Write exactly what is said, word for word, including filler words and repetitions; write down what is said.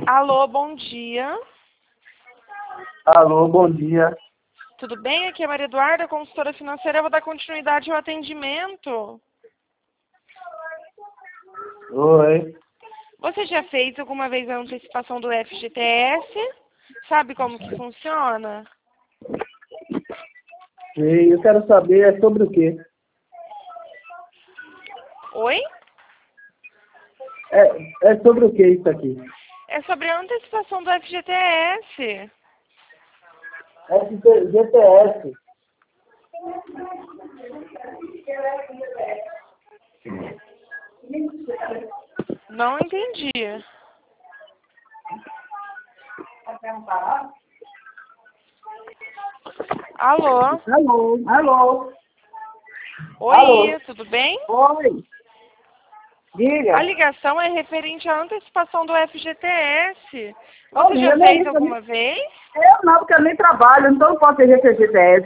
Alô, bom dia. Alô, bom dia. Tudo bem? Aqui é a Maria Eduarda, consultora financeira. Eu vou dar continuidade ao atendimento. Oi. Você já fez alguma vez a antecipação do F G T S? Sabe como que funciona? Sim, eu quero saber é sobre o quê? Oi? É, é sobre o que isso aqui? É sobre a antecipação do F G T S. F G T S. Não entendi. Alô? Alô, alô. Oi, Alô. tudo bem? Oi. Diga. A ligação é referente à antecipação do F G T S. Você Olha, já eu nem, fez eu nem- alguma vez? eu não, porque eu nem trabalho, então não posso ter F G T S.